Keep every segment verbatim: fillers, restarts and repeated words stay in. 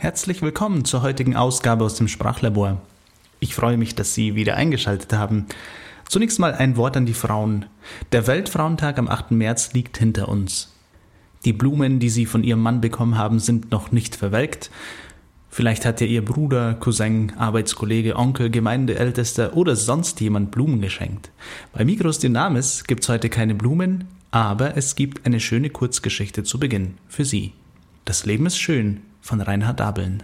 Herzlich willkommen zur heutigen Ausgabe aus dem Sprachlabor. Ich freue mich, dass Sie wieder eingeschaltet haben. Zunächst mal ein Wort an die Frauen. Der Weltfrauentag am achten März liegt hinter uns. Die Blumen, die Sie von Ihrem Mann bekommen haben, sind noch nicht verwelkt. Vielleicht hat ja Ihr Bruder, Cousin, Arbeitskollege, Onkel, Gemeindeältester oder sonst jemand Blumen geschenkt. Bei Migros Dynamis gibt es heute keine Blumen, aber es gibt eine schöne Kurzgeschichte zu Beginn für Sie. Das Leben ist schön von Reinhard Abeln.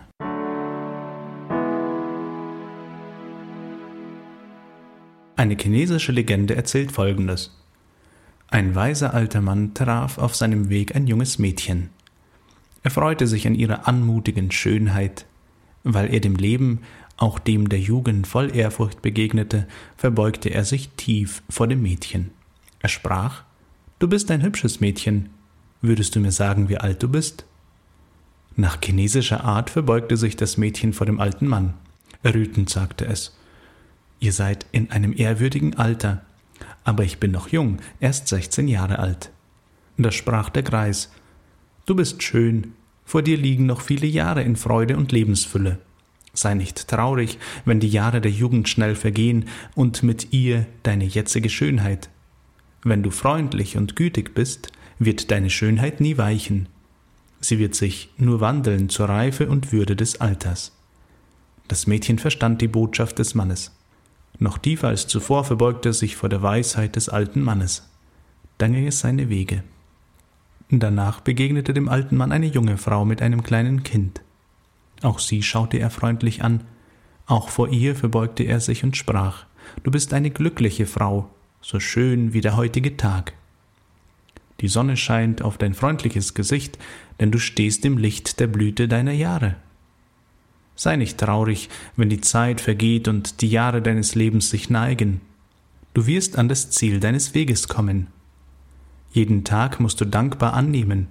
Eine chinesische Legende erzählt Folgendes. Ein weiser alter Mann traf auf seinem Weg ein junges Mädchen. Er freute sich an ihrer anmutigen Schönheit. Weil er dem Leben, auch dem der Jugend voll Ehrfurcht begegnete, verbeugte er sich tief vor dem Mädchen. Er sprach: »Du bist ein hübsches Mädchen. Würdest du mir sagen, wie alt du bist?« Nach chinesischer Art verbeugte sich das Mädchen vor dem alten Mann. Errötend sagte es: »Ihr seid in einem ehrwürdigen Alter, aber ich bin noch jung, erst sechzehn Jahre alt.« Da sprach der Greis: »Du bist schön, vor dir liegen noch viele Jahre in Freude und Lebensfülle. Sei nicht traurig, wenn die Jahre der Jugend schnell vergehen und mit ihr deine jetzige Schönheit. Wenn du freundlich und gütig bist, wird deine Schönheit nie weichen. Sie wird sich nur wandeln zur Reife und Würde des Alters.« Das Mädchen verstand die Botschaft des Mannes. Noch tiefer als zuvor verbeugte er sich vor der Weisheit des alten Mannes. Dann ging es seine Wege. Danach begegnete dem alten Mann eine junge Frau mit einem kleinen Kind. Auch sie schaute er freundlich an. Auch vor ihr verbeugte er sich und sprach: »Du bist eine glückliche Frau, so schön wie der heutige Tag. Die Sonne scheint auf dein freundliches Gesicht, denn du stehst im Licht der Blüte deiner Jahre. Sei nicht traurig, wenn die Zeit vergeht und die Jahre deines Lebens sich neigen. Du wirst an das Ziel deines Weges kommen. Jeden Tag musst du dankbar annehmen.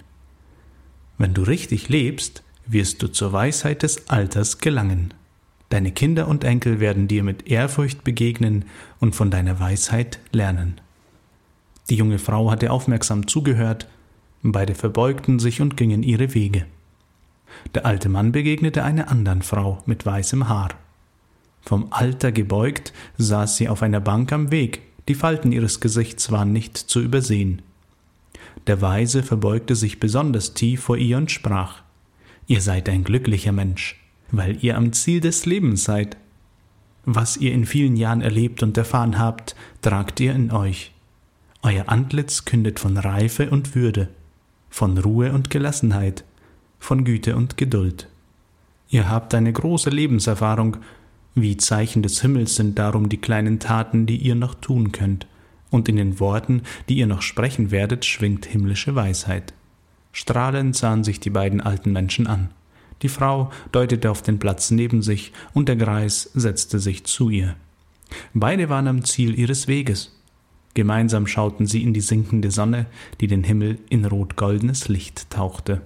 Wenn du richtig lebst, wirst du zur Weisheit des Alters gelangen. Deine Kinder und Enkel werden dir mit Ehrfurcht begegnen und von deiner Weisheit lernen.« Die junge Frau hatte aufmerksam zugehört, beide verbeugten sich und gingen ihre Wege. Der alte Mann begegnete einer anderen Frau mit weißem Haar. Vom Alter gebeugt saß sie auf einer Bank am Weg, die Falten ihres Gesichts waren nicht zu übersehen. Der Weise verbeugte sich besonders tief vor ihr und sprach: »Ihr seid ein glücklicher Mensch, weil ihr am Ziel des Lebens seid. Was ihr in vielen Jahren erlebt und erfahren habt, tragt ihr in euch. Euer Antlitz kündet von Reife und Würde, von Ruhe und Gelassenheit, von Güte und Geduld. Ihr habt eine große Lebenserfahrung, wie Zeichen des Himmels sind darum die kleinen Taten, die ihr noch tun könnt, und in den Worten, die ihr noch sprechen werdet, schwingt himmlische Weisheit.« Strahlend sahen sich die beiden alten Menschen an. Die Frau deutete auf den Platz neben sich, und der Greis setzte sich zu ihr. Beide waren am Ziel ihres Weges. Gemeinsam schauten sie in die sinkende Sonne, die den Himmel in rot-goldenes Licht tauchte.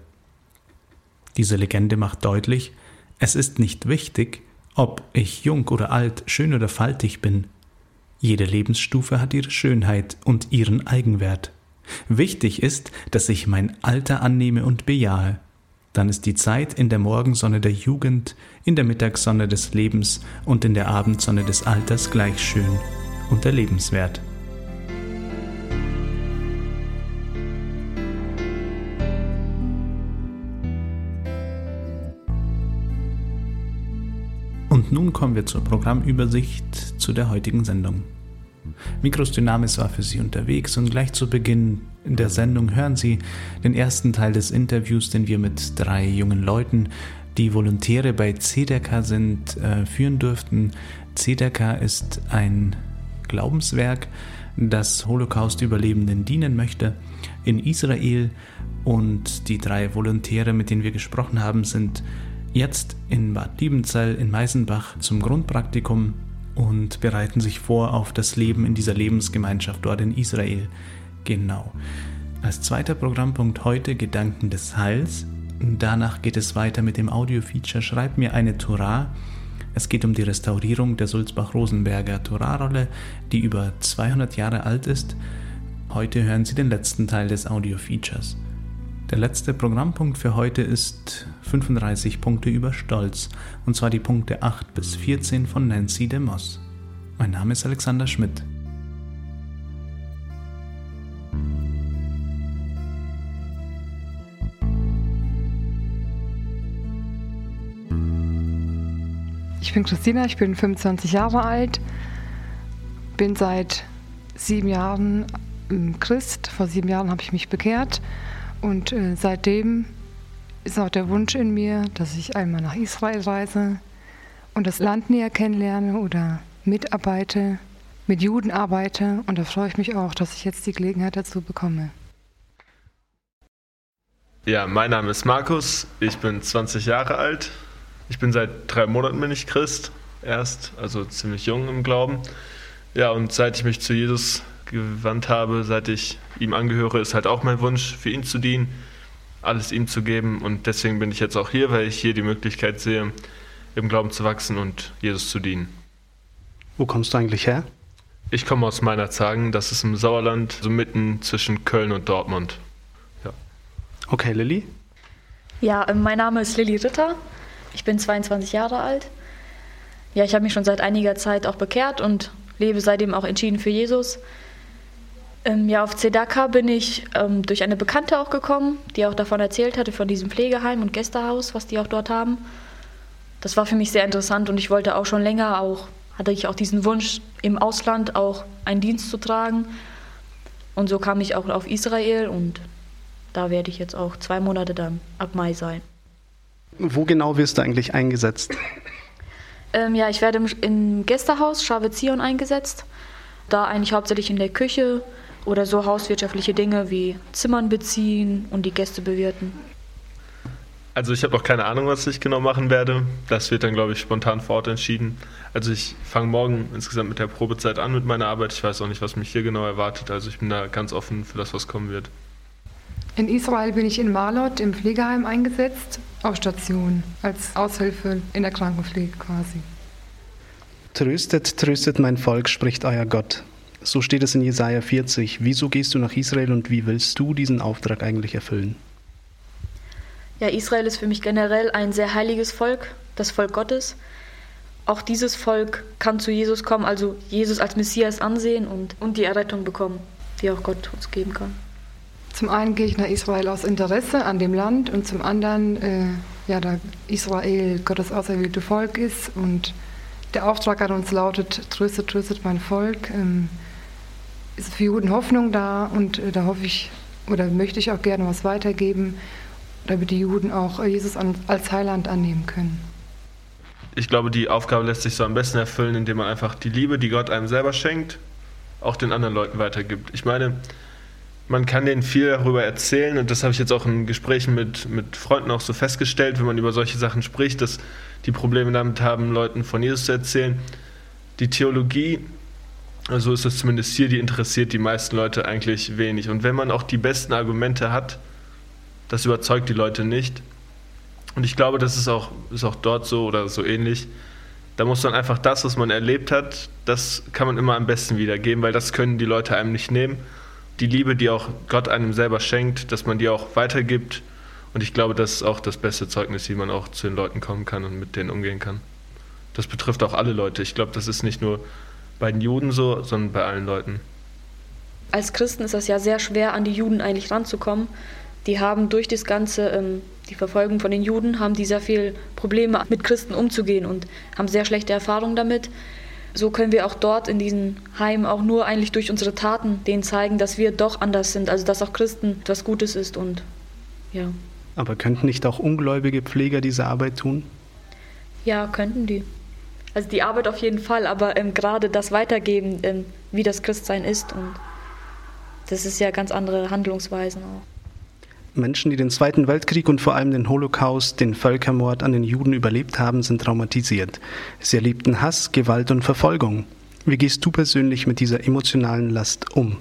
Diese Legende macht deutlich: Es ist nicht wichtig, ob ich jung oder alt, schön oder faltig bin. Jede Lebensstufe hat ihre Schönheit und ihren Eigenwert. Wichtig ist, dass ich mein Alter annehme und bejahe. Dann ist die Zeit in der Morgensonne der Jugend, in der Mittagssonne des Lebens und in der Abendsonne des Alters gleich schön und erlebenswert. Und nun kommen wir zur Programmübersicht zu der heutigen Sendung. Migros Dynamis war für Sie unterwegs und gleich zu Beginn der Sendung hören Sie den ersten Teil des Interviews, den wir mit drei jungen Leuten, die Volontäre bei Tzedaka sind, äh, führen durften. Tzedaka ist ein Glaubenswerk, das Holocaust-Überlebenden dienen möchte in Israel, und die drei Volontäre, mit denen wir gesprochen haben, sind jetzt in Bad Liebenzell in Meisenbach zum Grundpraktikum und bereiten sich vor auf das Leben in dieser Lebensgemeinschaft dort in Israel. Genau. Als zweiter Programmpunkt heute Gedanken des Heils. Danach geht es weiter mit dem Audio-Feature Schreib mir eine Torah. Es geht um die Restaurierung der Sulzbach-Rosenberger Torahrolle, die über zweihundert Jahre alt ist. Heute hören Sie den letzten Teil des Audio-Features. Der letzte Programmpunkt für heute ist fünfunddreißig Punkte über Stolz, und zwar die Punkte acht bis vierzehn von Nancy DeMoss. Mein Name ist Alexander Schmidt. Ich bin Christina, ich bin fünfundzwanzig Jahre alt, bin seit sieben Jahren Christ. Vor sieben Jahren habe ich mich bekehrt und äh, seitdem ist auch der Wunsch in mir, dass ich einmal nach Israel reise und das Land näher kennenlerne oder mitarbeite, mit Juden arbeite, und da freue ich mich auch, dass ich jetzt die Gelegenheit dazu bekomme. Ja, mein Name ist Markus, ich bin zwanzig Jahre alt. Ich bin seit drei Monaten bin ich Christ, erst, also ziemlich jung im Glauben. Ja, und seit ich mich zu Jesus gewandt habe, seit ich ihm angehöre, ist halt auch mein Wunsch, für ihn zu dienen, alles ihm zu geben. Und deswegen bin ich jetzt auch hier, weil ich hier die Möglichkeit sehe, im Glauben zu wachsen und Jesus zu dienen. Wo kommst du eigentlich her? Ich komme aus Meinerzhagen, das ist im Sauerland, so mitten zwischen Köln und Dortmund. Ja. Okay, Lilly? Ja, mein Name ist Lilly Ritter. Ich bin zweiundzwanzig Jahre alt. Ja, ich habe mich schon seit einiger Zeit auch bekehrt und lebe seitdem auch entschieden für Jesus. Ähm, ja, auf Tzedaka bin ich ähm, durch eine Bekannte auch gekommen, die auch davon erzählt hatte, von diesem Pflegeheim und Gästehaus, was die auch dort haben. Das war für mich sehr interessant und ich wollte auch schon länger, auch hatte ich auch diesen Wunsch, im Ausland auch einen Dienst zu tragen. Und so kam ich auch auf Israel und da werde ich jetzt auch zwei Monate dann ab Mai sein. Wo genau wirst du eigentlich eingesetzt? Ähm, ja, ich werde im, im Gästehaus Schave Zion eingesetzt. Da eigentlich hauptsächlich in der Küche oder so hauswirtschaftliche Dinge wie Zimmern beziehen und die Gäste bewirten. Also ich habe noch keine Ahnung, was ich genau machen werde. Das wird dann, glaube ich, spontan vor Ort entschieden. Also ich fange morgen insgesamt mit der Probezeit an mit meiner Arbeit. Ich weiß auch nicht, was mich hier genau erwartet. Also ich bin da ganz offen für das, was kommen wird. In Israel bin ich in Marlot im Pflegeheim eingesetzt, auf Station, als Aushilfe in der Krankenpflege quasi. Tröstet, tröstet mein Volk, spricht euer Gott. So steht es in Jesaja vierzig. Wieso gehst du nach Israel und wie willst du diesen Auftrag eigentlich erfüllen? Ja, Israel ist für mich generell ein sehr heiliges Volk, das Volk Gottes. Auch dieses Volk kann zu Jesus kommen, also Jesus als Messias ansehen und, und die Errettung bekommen, die auch Gott uns geben kann. Zum einen gehe ich nach Israel aus Interesse an dem Land und zum anderen, äh, ja, da Israel Gottes auserwählte Volk ist und der Auftrag an uns lautet, tröstet, tröstet mein Volk, ähm, ist für Juden Hoffnung da und äh, da hoffe ich oder möchte ich auch gerne was weitergeben, damit die Juden auch Jesus an, als Heiland annehmen können. Ich glaube, die Aufgabe lässt sich so am besten erfüllen, indem man einfach die Liebe, die Gott einem selber schenkt, auch den anderen Leuten weitergibt. Ich meine, man kann denen viel darüber erzählen und das habe ich jetzt auch in Gesprächen mit, mit Freunden auch so festgestellt, wenn man über solche Sachen spricht, dass die Probleme damit haben, Leuten von Jesus zu erzählen. Die Theologie, also ist es zumindest hier, die interessiert die meisten Leute eigentlich wenig. Und wenn man auch die besten Argumente hat, das überzeugt die Leute nicht. Und ich glaube, das ist auch, ist auch dort so oder so ähnlich. Da muss man einfach das, was man erlebt hat, das kann man immer am besten wiedergeben, weil das können die Leute einem nicht nehmen. Die Liebe, die auch Gott einem selber schenkt, dass man die auch weitergibt. Und ich glaube, das ist auch das beste Zeugnis, wie man auch zu den Leuten kommen kann und mit denen umgehen kann. Das betrifft auch alle Leute. Ich glaube, das ist nicht nur bei den Juden so, sondern bei allen Leuten. Als Christen ist es ja sehr schwer, an die Juden eigentlich ranzukommen. Die haben durch das Ganze, ähm, die Verfolgung von den Juden, haben die sehr viel Probleme mit Christen umzugehen und haben sehr schlechte Erfahrungen damit. So können wir auch dort in diesen Heimen auch nur eigentlich durch unsere Taten denen zeigen, dass wir doch anders sind, also dass auch Christen etwas Gutes ist und ja. Aber könnten nicht auch ungläubige Pfleger diese Arbeit tun? Ja, könnten die. Also die Arbeit auf jeden Fall, aber ähm, gerade das Weitergeben, ähm, wie das Christsein ist, und das ist ja ganz andere Handlungsweisen auch. Menschen, die den Zweiten Weltkrieg und vor allem den Holocaust, den Völkermord an den Juden überlebt haben, sind traumatisiert. Sie erlebten Hass, Gewalt und Verfolgung. Wie gehst du persönlich mit dieser emotionalen Last um?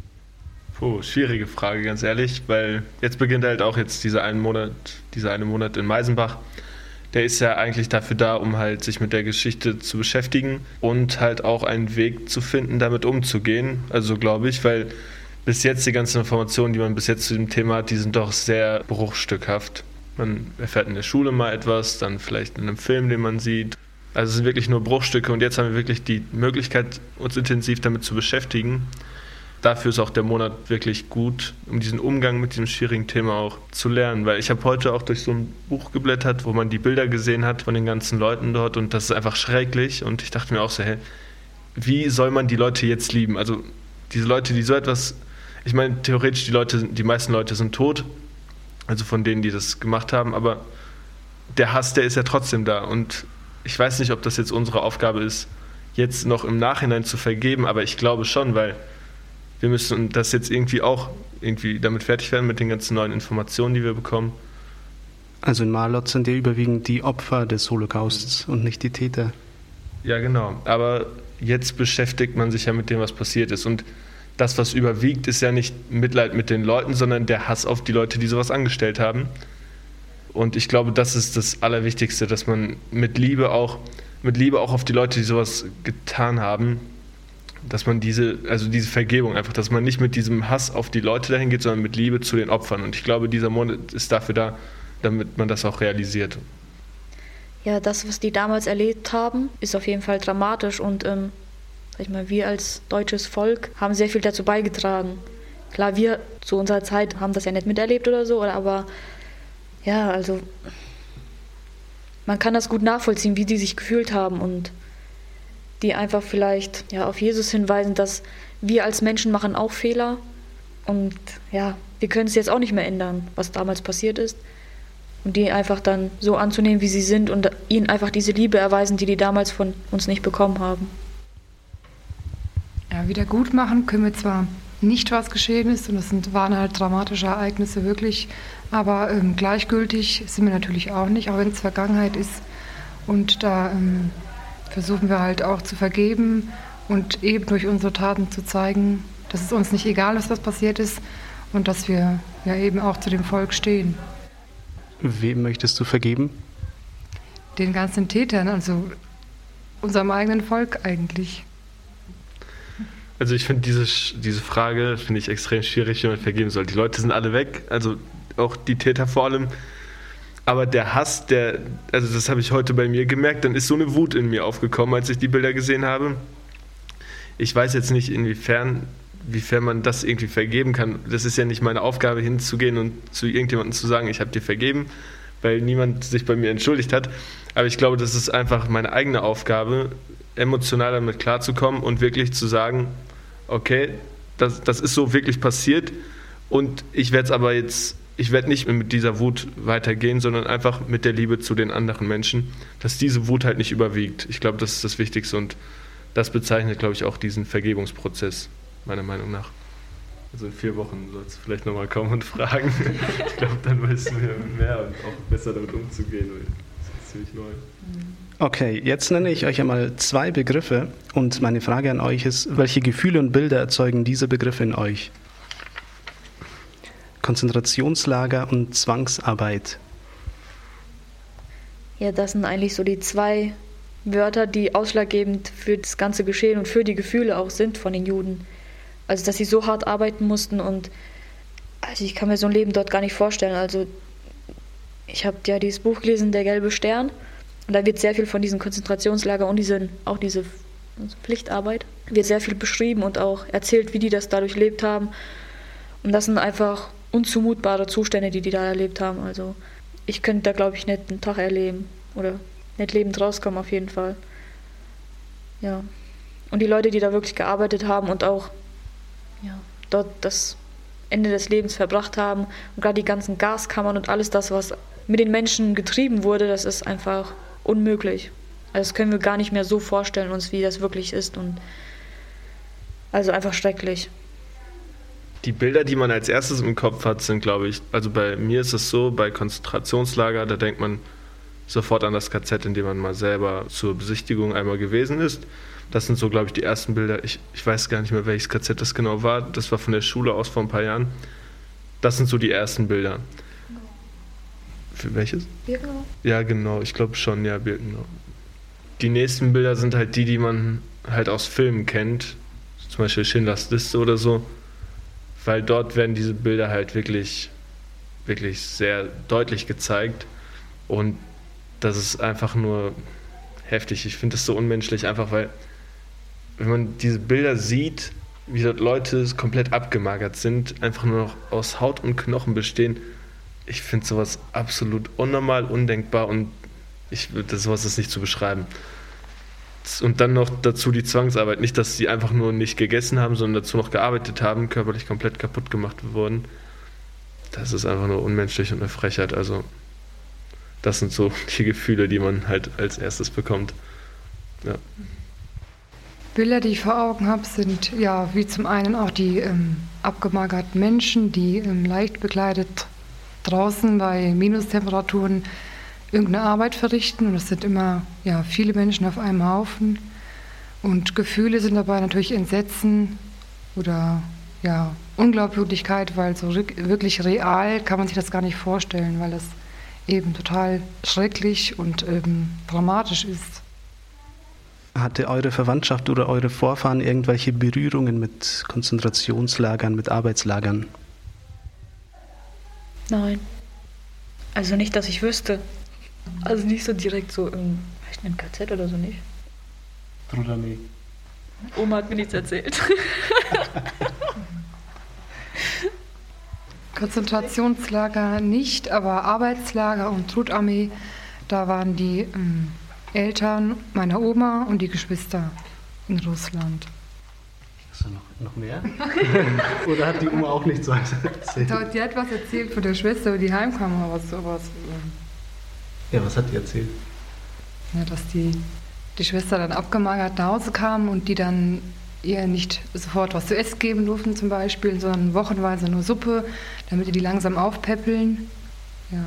Puh, schwierige Frage, ganz ehrlich, weil jetzt beginnt halt auch jetzt dieser einen Monat, dieser eine Monat in Meisenbach. Der ist ja eigentlich dafür da, um halt sich mit der Geschichte zu beschäftigen und halt auch einen Weg zu finden, damit umzugehen. Also glaube ich, weil bis jetzt die ganzen Informationen, die man bis jetzt zu dem Thema hat, die sind doch sehr bruchstückhaft. Man erfährt in der Schule mal etwas, dann vielleicht in einem Film, den man sieht. Also es sind wirklich nur Bruchstücke und jetzt haben wir wirklich die Möglichkeit, uns intensiv damit zu beschäftigen. Dafür ist auch der Monat wirklich gut, um diesen Umgang mit diesem schwierigen Thema auch zu lernen. Weil ich habe heute auch durch so ein Buch geblättert, wo man die Bilder gesehen hat von den ganzen Leuten dort und das ist einfach schrecklich. Und ich dachte mir auch so, hey, wie soll man die Leute jetzt lieben? Also diese Leute, die so etwas, ich meine theoretisch, die Leute, die meisten Leute sind tot, also von denen, die das gemacht haben, aber der Hass, der ist ja trotzdem da und ich weiß nicht, ob das jetzt unsere Aufgabe ist, jetzt noch im Nachhinein zu vergeben, aber ich glaube schon, weil wir müssen das jetzt irgendwie auch irgendwie damit fertig werden mit den ganzen neuen Informationen, die wir bekommen. Also in Marlot sind ja überwiegend die Opfer des Holocausts und nicht die Täter. Ja, genau. Aber jetzt beschäftigt man sich ja mit dem, was passiert ist. Und das, was überwiegt, ist ja nicht Mitleid mit den Leuten, sondern der Hass auf die Leute, die sowas angestellt haben. Und ich glaube, das ist das Allerwichtigste, dass man mit Liebe auch, mit Liebe auch auf die Leute, die sowas getan haben, dass man diese, also diese Vergebung einfach, dass man nicht mit diesem Hass auf die Leute dahin geht, sondern mit Liebe zu den Opfern. Und ich glaube, dieser Monat ist dafür da, damit man das auch realisiert. Ja, das, was die damals erlebt haben, ist auf jeden Fall dramatisch und ähm, sag ich mal, wir als deutsches Volk haben sehr viel dazu beigetragen. Klar, wir zu unserer Zeit haben das ja nicht miterlebt oder so, oder, aber ja, also man kann das gut nachvollziehen, wie die sich gefühlt haben und die einfach vielleicht ja, auf Jesus hinweisen, dass wir als Menschen machen auch Fehler und ja, wir können es jetzt auch nicht mehr ändern, was damals passiert ist. Und die einfach dann so anzunehmen, wie sie sind und ihnen einfach diese Liebe erweisen, die die damals von uns nicht bekommen haben. Ja, wieder gut machen können wir zwar nicht, was geschehen ist, und das sind, waren halt dramatische Ereignisse wirklich, aber ähm, gleichgültig sind wir natürlich auch nicht, auch wenn es Vergangenheit ist. Und da ähm, versuchen wir halt auch zu vergeben und eben durch unsere Taten zu zeigen, dass es uns nicht egal ist, was passiert ist und dass wir ja eben auch zu dem Volk stehen. Wem möchtest du vergeben? Den ganzen Tätern, also unserem eigenen Volk eigentlich. Also ich finde diese, diese Frage finde ich extrem schwierig, wie man vergeben soll. Die Leute sind alle weg, also auch die Täter vor allem. Aber der Hass, der, also das habe ich heute bei mir gemerkt, dann ist so eine Wut in mir aufgekommen, als ich die Bilder gesehen habe. Ich weiß jetzt nicht, inwiefern, inwiefern man das irgendwie vergeben kann. Das ist ja nicht meine Aufgabe, hinzugehen und zu irgendjemandem zu sagen, ich habe dir vergeben, weil niemand sich bei mir entschuldigt hat. Aber ich glaube, das ist einfach meine eigene Aufgabe, emotional damit klarzukommen und wirklich zu sagen, okay, das, das ist so wirklich passiert und ich werde es aber jetzt, ich werde nicht mit dieser Wut weitergehen, sondern einfach mit der Liebe zu den anderen Menschen, dass diese Wut halt nicht überwiegt. Ich glaube, das ist das Wichtigste und das bezeichnet, glaube ich, auch diesen Vergebungsprozess, meiner Meinung nach. Also in vier Wochen sollst du vielleicht nochmal kommen und fragen. Ich glaube, dann weißt du mehr und auch besser damit umzugehen, weil das ist ziemlich neu. Okay, jetzt nenne ich euch einmal zwei Begriffe und meine Frage an euch ist, welche Gefühle und Bilder erzeugen diese Begriffe in euch? Konzentrationslager und Zwangsarbeit. Ja, das sind eigentlich so die zwei Wörter, die ausschlaggebend für das ganze Geschehen und für die Gefühle auch sind von den Juden. Also, dass sie so hart arbeiten mussten und also ich kann mir so ein Leben dort gar nicht vorstellen. Also, ich habe ja dieses Buch gelesen, Der gelbe Stern, und da wird sehr viel von diesen Konzentrationslagern und diesen, auch diese Pflichtarbeit, wird sehr viel beschrieben und auch erzählt, wie die das da durchlebt haben. Und das sind einfach unzumutbare Zustände, die die da erlebt haben. Also, ich könnte da, glaube ich, nicht einen Tag erleben oder nicht lebend rauskommen, auf jeden Fall. Ja. Und die Leute, die da wirklich gearbeitet haben und auch ja, dort das Ende des Lebens verbracht haben und gerade die ganzen Gaskammern und alles das, was mit den Menschen getrieben wurde, das ist einfach unmöglich. Also das können wir gar nicht mehr so vorstellen uns, wie das wirklich ist und also einfach schrecklich. Die Bilder, die man als erstes im Kopf hat, sind, glaube ich, also bei mir ist es so, bei Konzentrationslager, da denkt man sofort an das K Z, in dem man mal selber zur Besichtigung einmal gewesen ist. Das sind so, glaube ich, die ersten Bilder. Ich, ich weiß gar nicht mehr, welches K Z das genau war. Das war von der Schule aus vor ein paar Jahren. Das sind so die ersten Bilder. Für welches? Birkenau? Ja, genau. Ich glaube schon, ja, Birkenau. Die nächsten Bilder sind halt die, die man halt aus Filmen kennt. Zum Beispiel Schindlers Liste oder so. weil dort werden diese Bilder halt wirklich, wirklich sehr deutlich gezeigt und das ist einfach nur heftig. Ich finde das so unmenschlich, einfach weil, wenn man diese Bilder sieht, wie dort Leute komplett abgemagert sind, einfach nur noch aus Haut und Knochen bestehen, ich finde sowas absolut unnormal, undenkbar und ich, das, sowas ist nicht zu beschreiben. Und dann noch dazu die Zwangsarbeit. Nicht, dass sie einfach nur nicht gegessen haben, sondern dazu noch gearbeitet haben, körperlich komplett kaputt gemacht wurden. Das ist einfach nur unmenschlich und eine Frechheit. Also das sind so die Gefühle, die man halt als erstes bekommt. Ja. Bilder, die ich vor Augen habe, sind ja wie zum einen auch die ähm, abgemagerten Menschen, die ähm, leicht bekleidet draußen bei Minustemperaturen irgendeine Arbeit verrichten. Und es sind immer ja, viele Menschen auf einem Haufen. Und Gefühle sind dabei natürlich Entsetzen oder ja, Unglaubwürdigkeit, weil so wirklich real kann man sich das gar nicht vorstellen, weil das eben total schrecklich und ähm, dramatisch ist. Hatte eure Verwandtschaft oder eure Vorfahren irgendwelche Berührungen mit Konzentrationslagern, mit Arbeitslagern? Nein. Also nicht, dass ich wüsste. Also nicht so direkt so im, vielleicht in einem K Z oder so nicht. Bruder, nee. Oma hat mir nichts erzählt. Konzentrationslager nicht, aber Arbeitslager und Trutarmee, da waren die ähm, Eltern meiner Oma und die Geschwister in Russland. Hast du noch, noch mehr? Oder hat die Oma auch nichts erzählt? Die hat was erzählt von der Schwester, die heimkam oder was. sowas. Ja, was hat die erzählt? Ja, dass die, die Schwester dann abgemagert nach Hause kam und die dann ihr nicht sofort was zu essen geben durften zum Beispiel, sondern wochenweise nur Suppe, damit die die langsam aufpäppeln. Ja.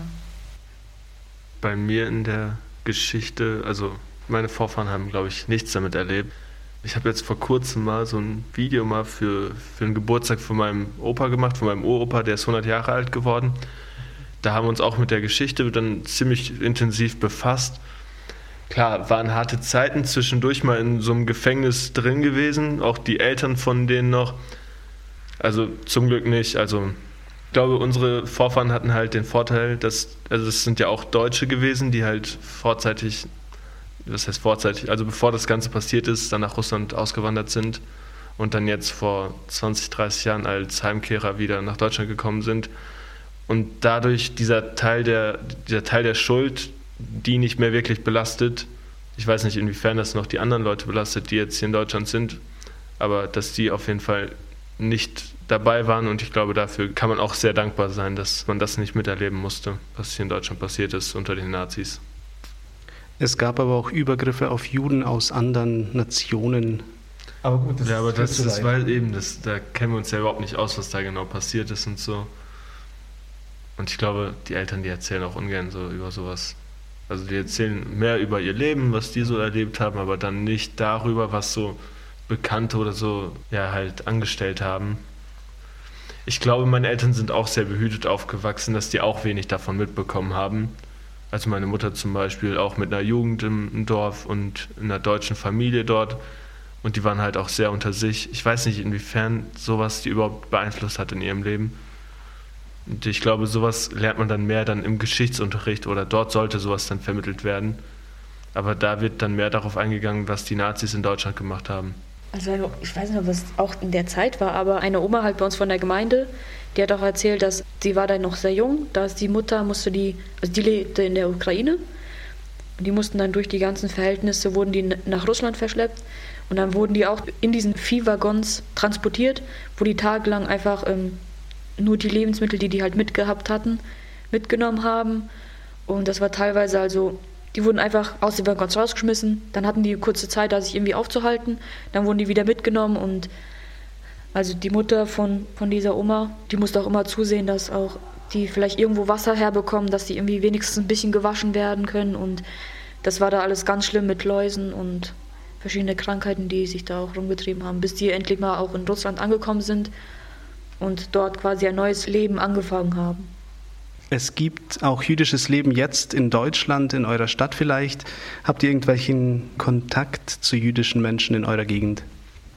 Bei mir in der Geschichte, also meine Vorfahren haben, glaube ich, nichts damit erlebt. Ich habe jetzt vor kurzem mal so ein Video mal für, für den Geburtstag von meinem Opa gemacht, von meinem Uropa, der ist hundert Jahre alt geworden. Da haben wir uns auch mit der Geschichte dann ziemlich intensiv befasst. Klar, waren harte Zeiten, zwischendurch mal in so einem Gefängnis drin gewesen, auch die Eltern von denen noch. Also zum Glück nicht. Also ich glaube, unsere Vorfahren hatten halt den Vorteil, dass, also es sind ja auch Deutsche gewesen, die halt vorzeitig, was heißt vorzeitig, also bevor das Ganze passiert ist, dann nach Russland ausgewandert sind und dann jetzt vor zwanzig, dreißig Jahren als Heimkehrer wieder nach Deutschland gekommen sind. Und dadurch dieser Teil der, dieser Teil der Schuld, die nicht mehr wirklich belastet. Ich weiß nicht, inwiefern das noch die anderen Leute belastet, die jetzt hier in Deutschland sind, aber dass die auf jeden Fall nicht dabei waren und ich glaube, dafür kann man auch sehr dankbar sein, dass man das nicht miterleben musste, was hier in Deutschland passiert ist unter den Nazis. Es gab aber auch Übergriffe auf Juden aus anderen Nationen. Aber gut, das ja, aber das, das war eben, das, da kennen wir uns ja überhaupt nicht aus, was da genau passiert ist und so. Und ich glaube, die Eltern, die erzählen auch ungern so über sowas. Also die erzählen mehr über ihr Leben, was die so erlebt haben, aber dann nicht darüber, was so Bekannte oder so ja halt angestellt haben. Ich glaube, meine Eltern sind auch sehr behütet aufgewachsen, dass die auch wenig davon mitbekommen haben. Also meine Mutter zum Beispiel auch mit einer Jugend im Dorf und in einer deutschen Familie dort. Und die waren halt auch sehr unter sich. Ich weiß nicht, inwiefern sowas die überhaupt beeinflusst hat in ihrem Leben. Und ich glaube, sowas lernt man dann mehr dann im Geschichtsunterricht oder dort sollte sowas dann vermittelt werden. Aber da wird dann mehr darauf eingegangen, was die Nazis in Deutschland gemacht haben. Also ich weiß nicht, ob es auch in der Zeit war, aber eine Oma halt bei uns von der Gemeinde, die hat auch erzählt, dass sie war dann noch sehr jung, da ist die Mutter, musste die, also die lebte in der Ukraine und die mussten dann durch die ganzen Verhältnisse, wurden die nach Russland verschleppt und dann wurden die auch in diesen Viehwaggons transportiert, wo die tagelang einfach ähm, nur die Lebensmittel, die die halt mitgehabt hatten, mitgenommen haben. Und das war teilweise also, die wurden einfach aus den Waggons rausgeschmissen. Dann hatten die kurze Zeit, da sich irgendwie aufzuhalten. Dann wurden die wieder mitgenommen. Und also die Mutter von, von dieser Oma, die musste auch immer zusehen, dass auch die vielleicht irgendwo Wasser herbekommen, dass die irgendwie wenigstens ein bisschen gewaschen werden können. Und das war da alles ganz schlimm mit Läusen und verschiedene Krankheiten, die sich da auch rumgetrieben haben, bis die endlich mal auch in Russland angekommen sind und dort quasi ein neues Leben angefangen haben. Es gibt auch jüdisches Leben jetzt in Deutschland, in eurer Stadt vielleicht. Habt ihr irgendwelchen Kontakt zu jüdischen Menschen in eurer Gegend?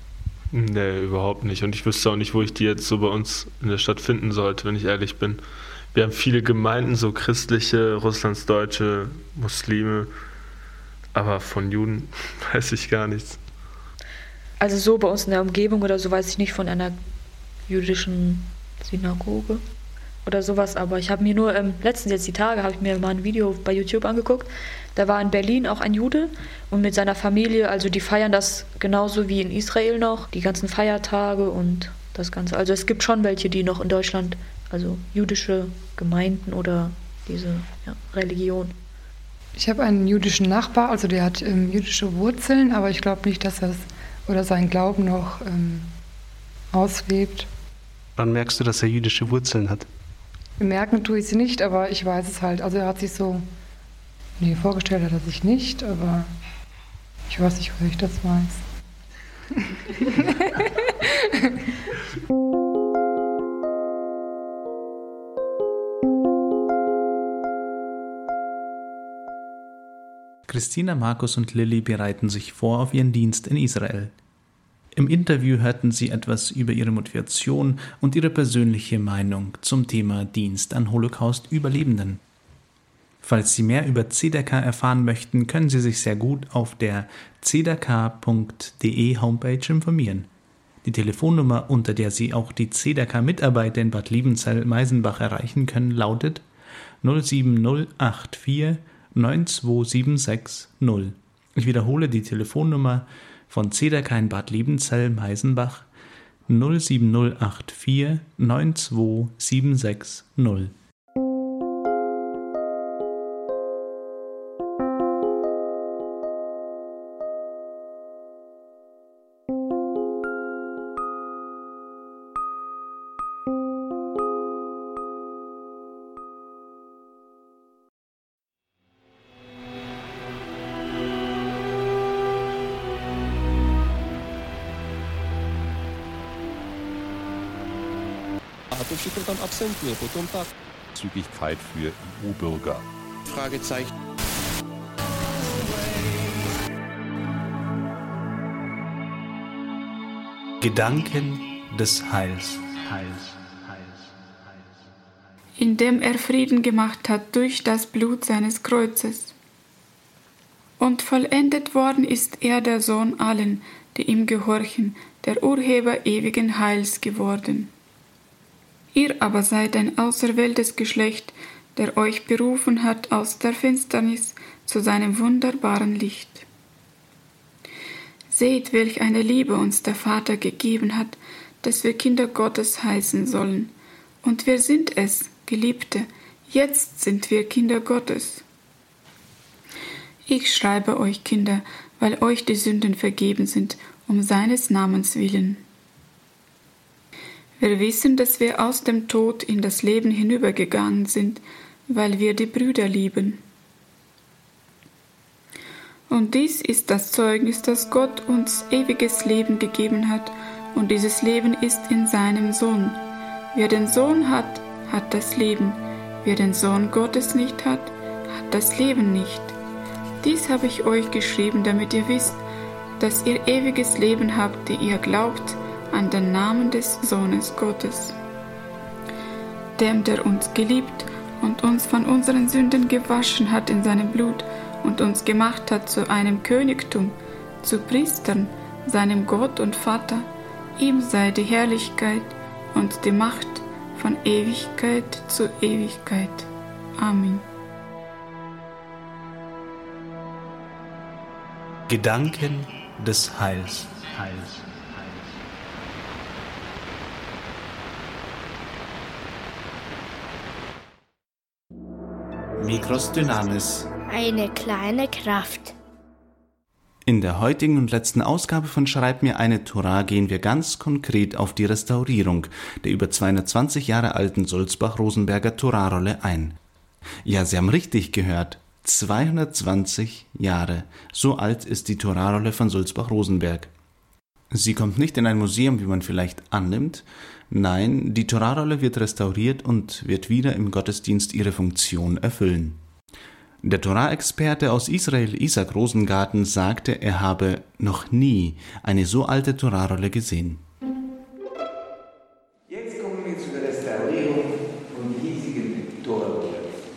Nee, überhaupt nicht. Und ich wüsste auch nicht, wo ich die jetzt so bei uns in der Stadt finden sollte, wenn ich ehrlich bin. Wir haben viele Gemeinden, so christliche, Russlandsdeutsche, Muslime, aber von Juden weiß ich gar nichts. Also so bei uns in der Umgebung oder so weiß ich nicht von einer jüdischen Synagoge oder sowas, aber ich habe mir nur, ähm, letztens jetzt die Tage, habe ich mir mal ein Video bei YouTube angeguckt, da war in Berlin auch ein Jude und mit seiner Familie, also die feiern das genauso wie in Israel noch, die ganzen Feiertage und das Ganze. Also es gibt schon welche, die noch in Deutschland, also jüdische Gemeinden oder diese ja, Religion. Ich habe einen jüdischen Nachbar, also der hat ähm, jüdische Wurzeln, aber ich glaube nicht, dass er es oder seinen Glauben noch ähm, auslebt. Wann merkst du, dass er jüdische Wurzeln hat? Merken tue ich sie nicht, aber ich weiß es halt. Also er hat sich so, nee, vorgestellt hat er sich nicht, aber ich weiß nicht, woher ich das weiß. Christina, Markus und Lilly bereiten sich vor auf ihren Dienst in Israel. Im Interview hörten sie etwas über ihre Motivation und ihre persönliche Meinung zum Thema Dienst an Holocaust-Überlebenden. Falls Sie mehr über Tzedakah erfahren möchten, können Sie sich sehr gut auf der tzedakah punkt de Homepage informieren. Die Telefonnummer, unter der Sie auch die Tzedakah-Mitarbeiter in Bad Liebenzell-Meisenbach erreichen können, lautet null sieben null acht vier neun zwei sieben sechs null. Ich wiederhole die Telefonnummer von Tzedakah in Bad Liebenzell-Meisenbach null sieben null acht vier neun zwei sieben sechs null. Zügigkeit für E U-Bürger. Fragezeichen. Gedanken des Heils. Indem er Frieden gemacht hat durch das Blut seines Kreuzes. Und vollendet worden ist er der Sohn allen, die ihm gehorchen, der Urheber ewigen Heils geworden. Ihr aber seid ein auserwähltes Geschlecht, der euch berufen hat aus der Finsternis zu seinem wunderbaren Licht. Seht, welch eine Liebe uns der Vater gegeben hat, dass wir Kinder Gottes heißen sollen. Und wir sind es, Geliebte, jetzt sind wir Kinder Gottes. Ich schreibe euch, Kinder, weil euch die Sünden vergeben sind, um seines Namens willen. Wir wissen, dass wir aus dem Tod in das Leben hinübergegangen sind, weil wir die Brüder lieben. Und dies ist das Zeugnis, dass Gott uns ewiges Leben gegeben hat, und dieses Leben ist in seinem Sohn. Wer den Sohn hat, hat das Leben. Wer den Sohn Gottes nicht hat, hat das Leben nicht. Dies habe ich euch geschrieben, damit ihr wisst, dass ihr ewiges Leben habt, die ihr glaubt an den Namen des Sohnes Gottes. Dem, der uns geliebt und uns von unseren Sünden gewaschen hat in seinem Blut und uns gemacht hat zu einem Königtum, zu Priestern, seinem Gott und Vater, ihm sei die Herrlichkeit und die Macht von Ewigkeit zu Ewigkeit. Amen. Gedanken des Heils. Mikros Dynamis. Eine kleine Kraft. In der heutigen und letzten Ausgabe von Schreib mir eine Tora gehen wir ganz konkret auf die Restaurierung der über zweihundertzwanzig Jahre alten Sulzbach-Rosenberger Torarolle ein. Ja, Sie haben richtig gehört. zweihundertzwanzig Jahre. So alt ist die Torarolle von Sulzbach-Rosenberg. Sie kommt nicht in ein Museum, wie man vielleicht annimmt. Nein, die Torarolle wird restauriert und wird wieder im Gottesdienst ihre Funktion erfüllen. Der Tora-Experte aus Israel, Isaac Rosengarten, sagte, er habe noch nie eine so alte Tora-Rolle gesehen. Jetzt kommen wir zu der Restaurierung von hiesigen Tora-Rolle.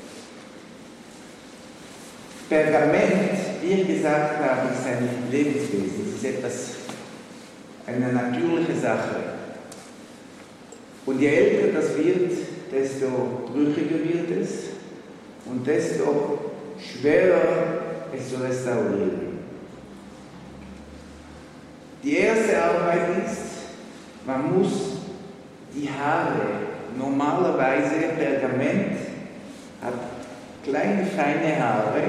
Pergament, wie ich gesagt habe, ist ein Lebenswesen. Es ist etwas, eine natürliche Sache. Und je älter das wird, desto brüchiger wird es und desto schwerer es zu restaurieren. Die erste Arbeit ist, man muss die Haare, normalerweise Pergament hat kleine, feine Haare,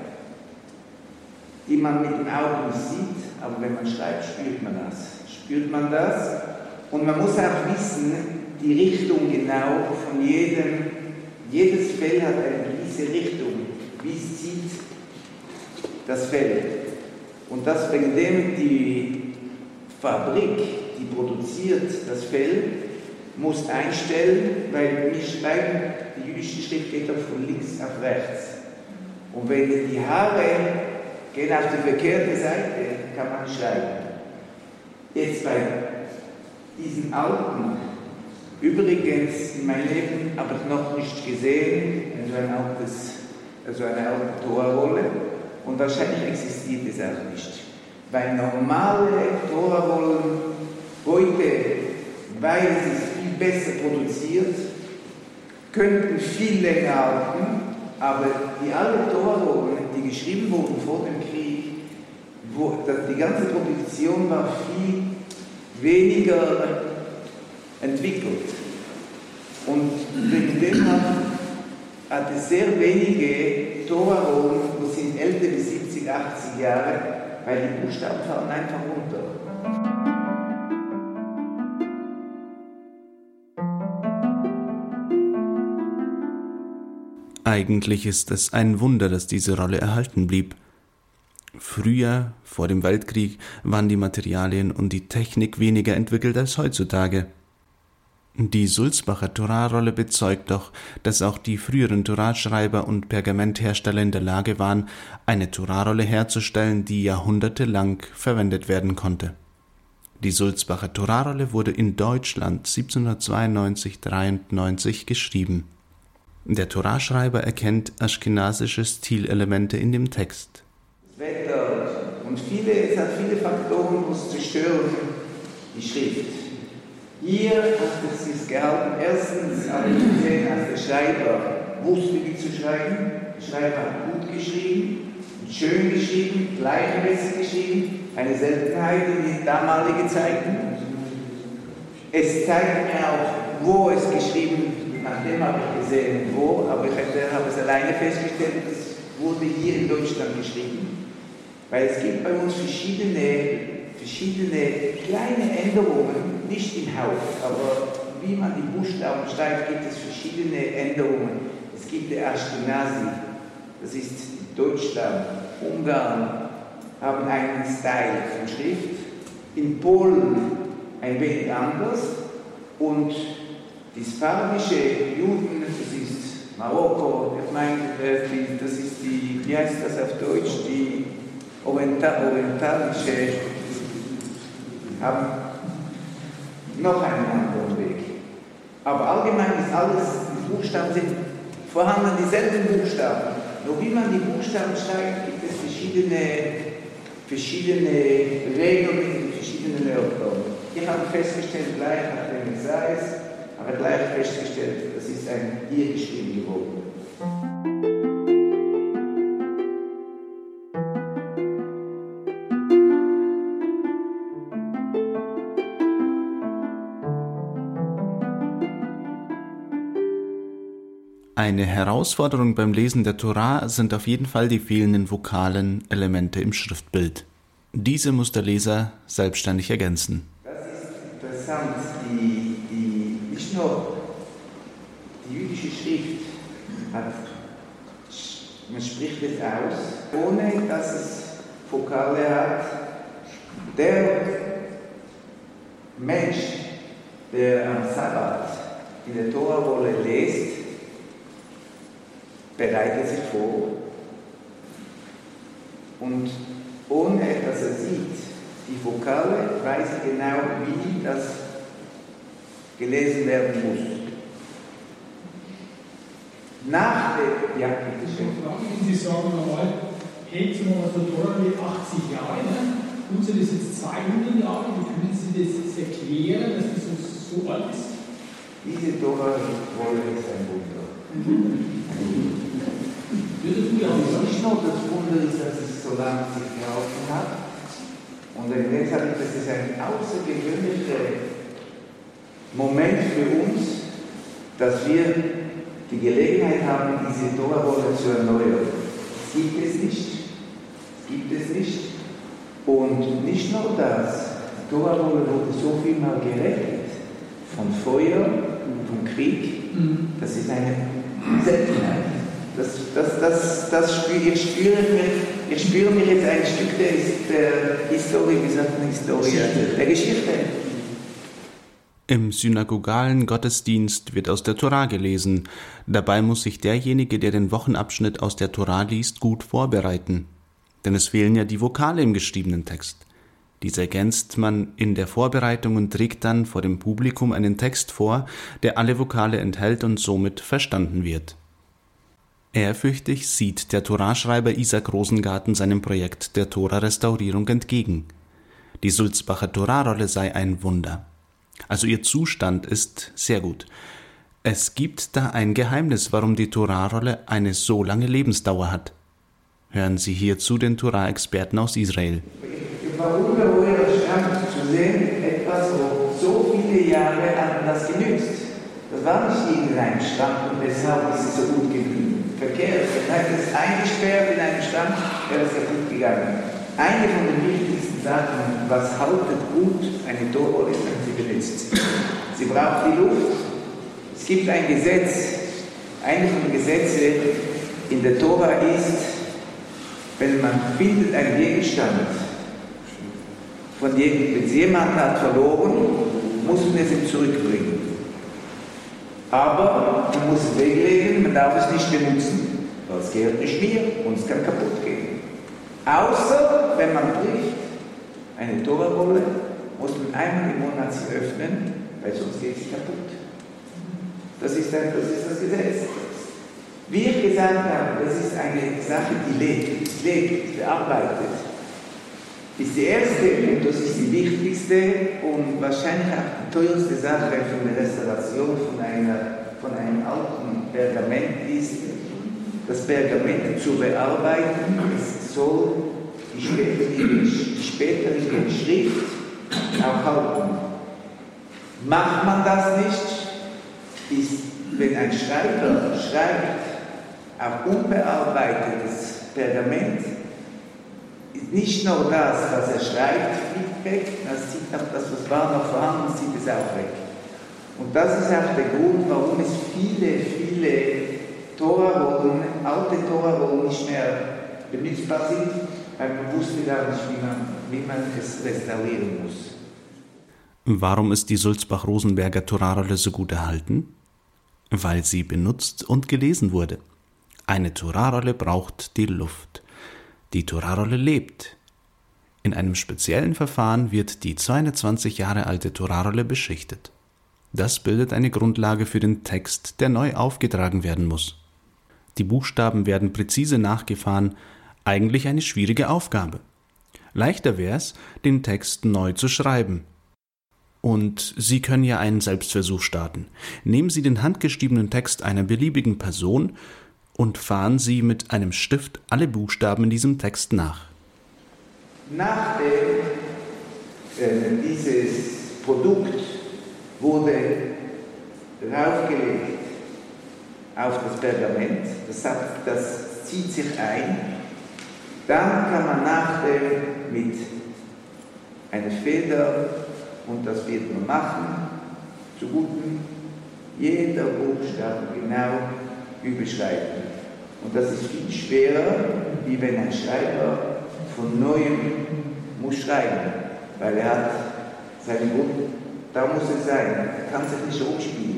die man mit dem Auge nicht sieht, aber wenn man schreibt, spürt man das. Spürt man das? Und man muss auch wissen, die Richtung genau von jedem, jedes Fell hat eine gewisse Richtung. Wie zieht das Fell? Und das, wegen dem die Fabrik, die produziert das Fell, muss einstellen, weil wir schreiben, die jüdische Schrift geht doch von links nach rechts. Und wenn die Haare gehen auf die verkehrte Seite, kann man schreiben. Jetzt bei diesen alten, übrigens in meinem Leben habe ich noch nicht gesehen, so ein altes, also eine alte Tora-Rolle, und wahrscheinlich existiert es auch nicht. Weil normale Tora-Rollen heute, weil es ist viel besser produziert, könnten viel länger halten, aber die alten Tora-Rollen, die geschrieben wurden vor dem Krieg, wo die ganze Produktion war viel weniger entwickelt. Und wegen dem hat, hat es sehr wenige Tora-Rollen, wo sind älter wie siebzig, achtzig Jahre, weil die Buchstaben fallen einfach runter. Eigentlich ist es ein Wunder, dass diese Rolle erhalten blieb. Früher, vor dem Weltkrieg, waren die Materialien und die Technik weniger entwickelt als heutzutage. Die Sulzbacher Tora-Rolle bezeugt doch, dass auch die früheren Tora-Schreiber und Pergamenthersteller in der Lage waren, eine Tora-Rolle herzustellen, die jahrhundertelang verwendet werden konnte. Die Sulzbacher Tora-Rolle wurde in Deutschland siebzehnhundertzweiundneunzig dreiundneunzig geschrieben. Der Tora-Schreiber erkennt aschkenasische Stilelemente in dem Text. Das Wetter und viele, es hat viele Faktoren, die zerstören die Schrift. Hier hat es sich gehalten, erstens habe ich gesehen, dass der Schreiber wusste, wie zu schreiben. Der Schreiber hat gut geschrieben, schön geschrieben, gleichmäßig geschrieben, eine Seltenheit in den damaligen Zeiten. Es zeigt mir auch, wo es geschrieben wird. Nachdem habe ich gesehen, wo, aber ich habe es alleine festgestellt, es wurde hier in Deutschland geschrieben. Weil es gibt bei uns verschiedene, verschiedene kleine Änderungen, nicht im Haupt, aber wie man die Buchstaben schreibt, gibt es verschiedene Änderungen. Es gibt die Ashkenazi, das ist Deutschland, Ungarn, haben einen Style von Schrift, in Polen ein wenig anders und die spanische Juden, das ist Marokko, ich meine, das ist die, wie heißt das auf Deutsch, die Oriental, orientalische, haben noch einen anderen Weg. Aber allgemein ist alles, die Buchstaben sind vorhanden, dieselben Buchstaben. Nur wie man die Buchstaben schreibt, gibt es verschiedene, verschiedene Regeln, verschiedene Wörter. Ich habe festgestellt, gleich nachdem ich sah es, aber gleich festgestellt, das ist ein hier geschrieben geworden. Eine Herausforderung beim Lesen der Tora sind auf jeden Fall die fehlenden vokalen Elemente im Schriftbild. Diese muss der Leser selbstständig ergänzen. Das ist interessant, die, die, nicht nur die jüdische Schrift hat, man spricht es aus, ohne dass es Vokale hat. Der Mensch, der am Sabbat in der Tora-Rolle liest, bereitet sich vor Und ohne dass er sieht, die Vokale, weiß er genau, wie das gelesen werden muss. Nach der, ja, bitte schön. Sie sagen normal, hält zum Beispiel Tora mit achtzig Jahren, unsere ist jetzt zweihundert Jahre, wie können Sie das erklären, dass das so, so alt ist? Diese Tora-Rolle ist ein Wunder. Mhm. Nicht nur das Wunder ist, dass es so lange sich gehalten hat, und jetzt habe ich, das ist ein außergewöhnlicher Moment für uns, dass wir die Gelegenheit haben, diese Tora-Rolle zu erneuern. Das gibt es nicht. Das gibt es nicht. Und nicht nur das, die Tora-Rolle wurde so viel mal gerettet. Von Feuer, vom Krieg. Das ist eine Seltenheit. Das, das, das, das spüre, ich, spüre mich, ich spüre mich jetzt ein Stück der, der Historie, wie sagt man Historie, der Geschichte. Im synagogalen Gottesdienst wird aus der Tora gelesen. Dabei muss sich derjenige, der den Wochenabschnitt aus der Tora liest, gut vorbereiten. Denn es fehlen ja die Vokale im geschriebenen Text. Diese ergänzt man in der Vorbereitung und trägt dann vor dem Publikum einen Text vor, der alle Vokale enthält und somit verstanden wird. Ehrfürchtig sieht der Toraschreiber Isaac Rosengarten seinem Projekt der Tora-Restaurierung entgegen. Die Sulzbacher Tora-Rolle sei ein Wunder. Also ihr Zustand ist sehr gut. Es gibt da ein Geheimnis, warum die Tora-Rolle eine so lange Lebensdauer hat. Hören Sie hierzu den Tora-Experten aus Israel. Ich war ungeheuer erstaunt zu sehen, etwas, wo so viele Jahre an das genützt. Das war nicht irgendein Stamm und deshalb ist es so gut geblieben. Verkehrt, man hat es eingesperrt in einem Stamm, wäre es kaputt gegangen. Eine von den wichtigsten Sachen, was haltet gut eine Tora ist, wenn sie benutzt. Sie braucht die Luft. Es gibt ein Gesetz, eine von den Gesetzen in der Tora ist, wenn man findet einen Gegenstand, von dem, wenn jemand hat verloren, muss man es ihm zurückbringen. Aber man muss es weglegen, man darf es nicht benutzen, weil es gehört nicht mir und es kann kaputt gehen. Außer, wenn man bricht, eine Tora-Rolle, muss man einmal im Monat sie öffnen, weil sonst geht sie kaputt. Das ist, ein, das ist das Gesetz. Wie ich gesagt habe, das ist eine Sache, die lebt, lebt, bearbeitet. Das ist die erste und das ist die wichtigste und wahrscheinlich auch die teuerste Sache von der Restauration von, einer, von einem alten Pergament ist, das Pergament zu bearbeiten. Es soll die spätere, die spätere Schrift auch halten. Macht man das nicht, ist, wenn ein Schreiber schreibt, auf unbearbeitetes Pergament, ist nicht nur das, was er schreibt, fliegt weg, das zieht auch das, was war noch vorhanden, zieht es auch weg. Und das ist auch der Grund, warum es viele, viele Tora-Rollen, alte Tora-Rollen nicht mehr benutzbar sind, weil man wusste gar nicht, wie man, wie man es restaurieren muss. Warum ist die Sulzbach-Rosenberger Tora-Rolle so gut erhalten? Weil sie benutzt und gelesen wurde. Eine Tora-Rolle braucht die Luft. Die Tora-Rolle lebt. In einem speziellen Verfahren wird die zweihundertzwanzig Jahre alte Tora-Rolle beschichtet. Das bildet eine Grundlage für den Text, der neu aufgetragen werden muss. Die Buchstaben werden präzise nachgefahren, eigentlich eine schwierige Aufgabe. Leichter wäre es, den Text neu zu schreiben. Und Sie können ja einen Selbstversuch starten. Nehmen Sie den handgeschriebenen Text einer beliebigen Person und fahren Sie mit einem Stift alle Buchstaben in diesem Text nach. Nachdem äh, dieses Produkt wurde raufgelegt auf das Pergament, das, hat, das zieht sich ein, dann kann man nachdem mit einer Feder, und das wird man machen, zu guten, jeder Buchstabe genau überschreiben. Und das ist viel schwerer, wie wenn ein Schreiber von Neuem muss schreiben, weil er hat seinen Grund, da muss es sein, er kann sich nicht umspielen.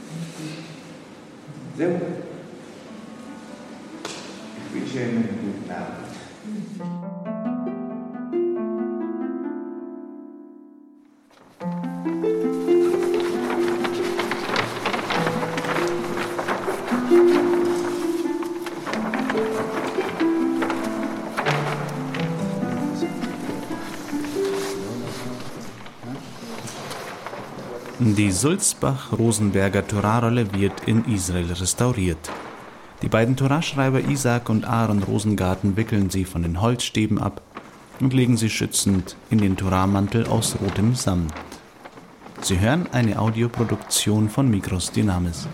So. Ich wünsche Ihnen einen guten Abend. Die Sulzbach-Rosenberger Torarolle wird in Israel restauriert. Die beiden Toraschreiber Isaac und Aaron Rosengarten wickeln sie von den Holzstäben ab und legen sie schützend in den Torahmantel aus rotem Samt. Sie hören eine Audioproduktion von Mikros Dynamis.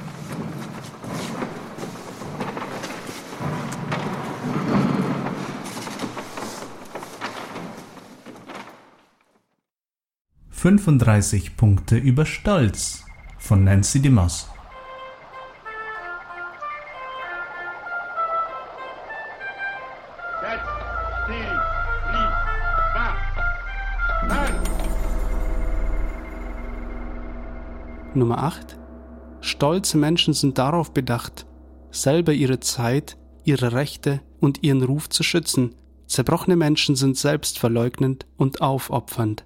fünfunddreißig Punkte über Stolz von Nancy DeMoss. Nummer acht. Stolze Menschen sind darauf bedacht, selber ihre Zeit, ihre Rechte und ihren Ruf zu schützen. Zerbrochene Menschen sind selbstverleugnend und aufopfernd.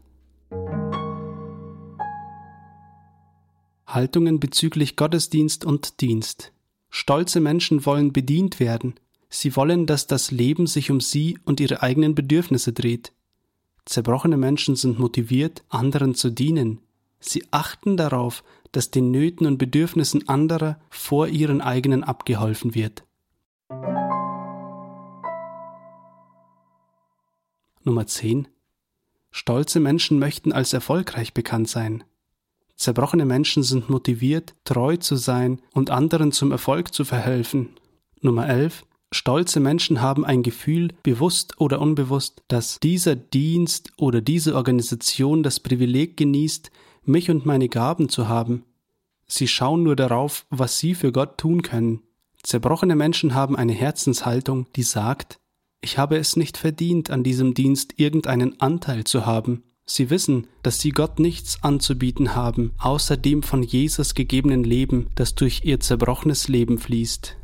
Haltungen bezüglich Gottesdienst und Dienst. Stolze Menschen wollen bedient werden. Sie wollen, dass das Leben sich um sie und ihre eigenen Bedürfnisse dreht. Zerbrochene Menschen sind motiviert, anderen zu dienen. Sie achten darauf, dass den Nöten und Bedürfnissen anderer vor ihren eigenen abgeholfen wird. Nummer zehn. Stolze Menschen möchten als erfolgreich bekannt sein. Zerbrochene Menschen sind motiviert, treu zu sein und anderen zum Erfolg zu verhelfen. Nummer elf. Stolze Menschen haben ein Gefühl, bewusst oder unbewusst, dass dieser Dienst oder diese Organisation das Privileg genießt, mich und meine Gaben zu haben. Sie schauen nur darauf, was sie für Gott tun können. Zerbrochene Menschen haben eine Herzenshaltung, die sagt, ich habe es nicht verdient, an diesem Dienst irgendeinen Anteil zu haben. Sie wissen, dass sie Gott nichts anzubieten haben, außer dem von Jesus gegebenen Leben, das durch ihr zerbrochenes Leben fließt.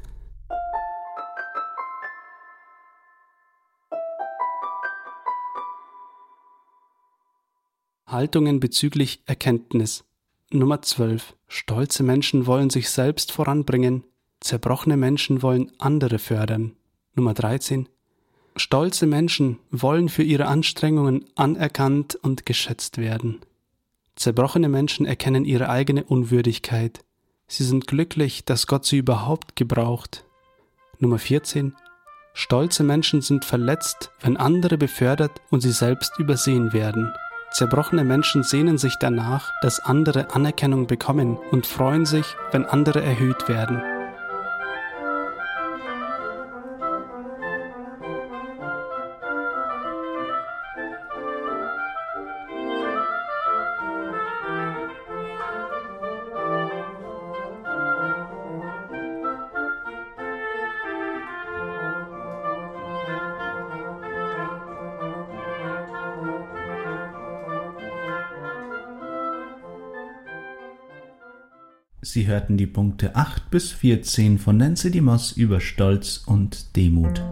Haltungen bezüglich Erkenntnis. Nummer zwölf. Stolze Menschen wollen sich selbst voranbringen. Zerbrochene Menschen wollen andere fördern. Nummer dreizehn. Stolze Menschen wollen für ihre Anstrengungen anerkannt und geschätzt werden. Zerbrochene Menschen erkennen ihre eigene Unwürdigkeit. Sie sind glücklich, dass Gott sie überhaupt gebraucht. Nummer vierzehn. Stolze Menschen sind verletzt, wenn andere befördert und sie selbst übersehen werden. Zerbrochene Menschen sehnen sich danach, dass andere Anerkennung bekommen und freuen sich, wenn andere erhöht werden. Sie hörten die Punkte acht bis vierzehn von Nancy DeMoss über Stolz und Demut.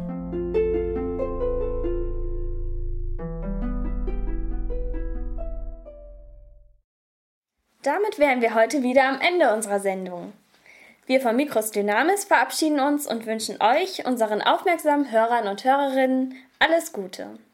Damit wären wir heute wieder am Ende unserer Sendung. Wir von Mikros Dynamis verabschieden uns und wünschen euch, unseren aufmerksamen Hörern und Hörerinnen, alles Gute.